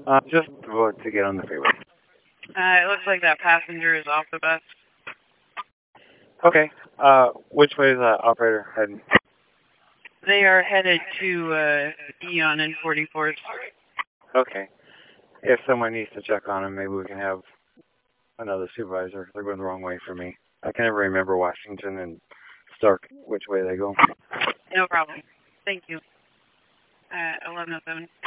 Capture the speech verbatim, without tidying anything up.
Uh, just about to get on the freeway. Uh, it looks like that passenger is off the bus. Okay. Uh, which way is that operator heading? They are headed to uh, Eon and forty-fourth. Okay. If someone needs to check on them, maybe we can have another supervisor. They're going the wrong way for me. I can never remember Washington and Stark, which way they go. No problem. Thank you. Uh, eleven oh seven.